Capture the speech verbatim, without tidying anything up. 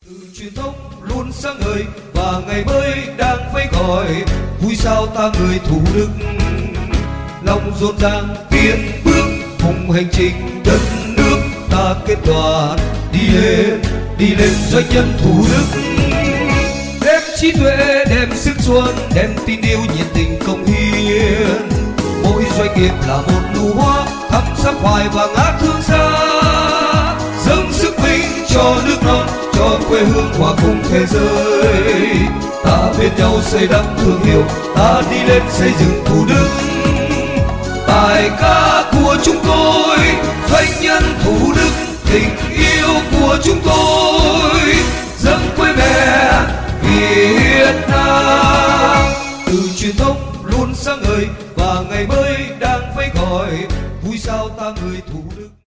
Từ truyền thống luôn sáng ngời và ngày mới đang vẫy gọi, vui sao ta người Thủ Đức, lòng rộn ràng tiến bước cùng hành trình đất nước ta kết đoàn đi lên, đi lên doanh nhân Thủ Đức. Đem trí tuệ, đem sức xuân, đem tin yêu nhiệt tình công hiến. Mỗi doanh nghiệp là một nụ hoa thắm sắc hoài và ngát hương xa, dâng sức mình cho nước non, cho quê hương hòa cùng thế giới. Ta bên nhau xây đắp thương hiệu, ta đi lên xây dựng Thủ Đức. Bài ca của chúng tôi doanh nhân Thủ Đức, tình